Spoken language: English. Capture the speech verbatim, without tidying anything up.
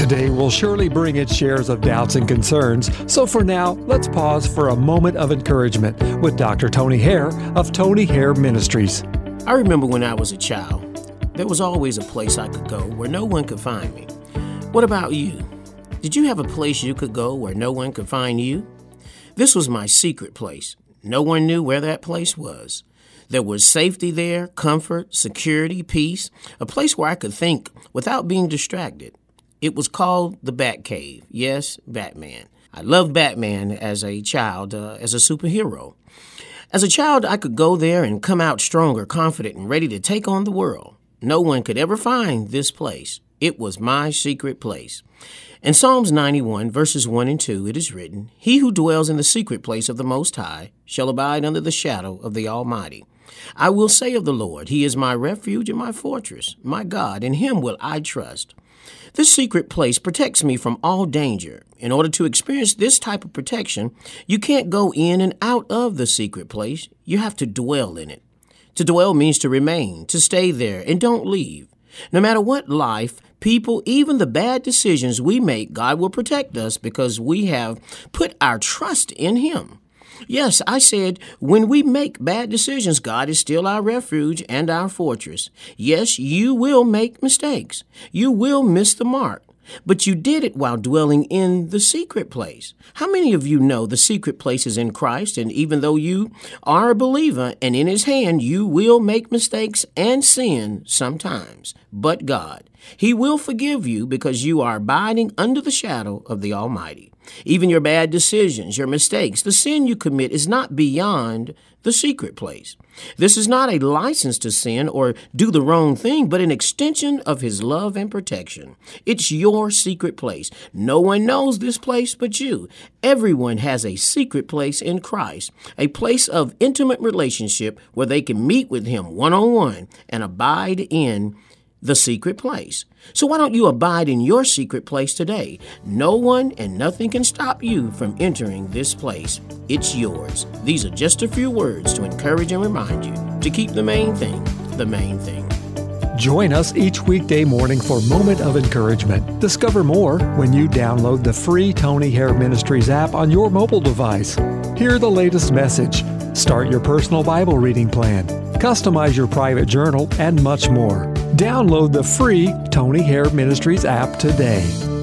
Today will surely bring its shares of doubts and concerns, so for now, let's pause for a moment of encouragement with Doctor Tony Hare of Tony Hare Ministries. I remember when I was a child, there was always a place I could go where no one could find me. What about you? Did you have a place you could go where no one could find you? This was my secret place. No one knew where that place was. There was safety there, comfort, security, peace, a place where I could think without being distracted. It was called the Batcave. Yes, Batman. I loved Batman as a child, uh, as a superhero. As a child, I could go there and come out stronger, confident, and ready to take on the world. No one could ever find this place. It was my secret place. In Psalms ninety-one, verses one and two, it is written, "He who dwells in the secret place of the Most High shall abide under the shadow of the Almighty. I will say of the Lord, He is my refuge and my fortress, my God, in Him will I trust." This secret place protects me from all danger. In order to experience this type of protection, you can't go in and out of the secret place. You have to dwell in it. To dwell means to remain, to stay there, and don't leave. No matter what life, people, even the bad decisions we make, God will protect us because we have put our trust in Him. Yes, I said, when we make bad decisions, God is still our refuge and our fortress. Yes, you will make mistakes. You will miss the mark. But you did it while dwelling in the secret place. How many of you know the secret place is in Christ, and even though you are a believer and in His hand, you will make mistakes and sin sometimes. But God, He will forgive you because you are abiding under the shadow of the Almighty. Even your bad decisions, your mistakes, the sin you commit is not beyond the secret place. This is not a license to sin or do the wrong thing, but an extension of His love and protection. It's your secret place. No one knows this place but you. Everyone has a secret place in Christ, a place of intimate relationship where they can meet with Him one-on-one and abide in the secret place. So why don't you abide in your secret place today? No one and nothing can stop you from entering this place. It's yours. These are just a few words to encourage and remind you to keep the main thing, the main thing. Join us each weekday morning for Moment of Encouragement. Discover more when you download the free Tony Hare Ministries app on your mobile device. Hear the latest message. Start your personal Bible reading plan. Customize your private journal and much more. Download the free Tony Hare Ministries app today.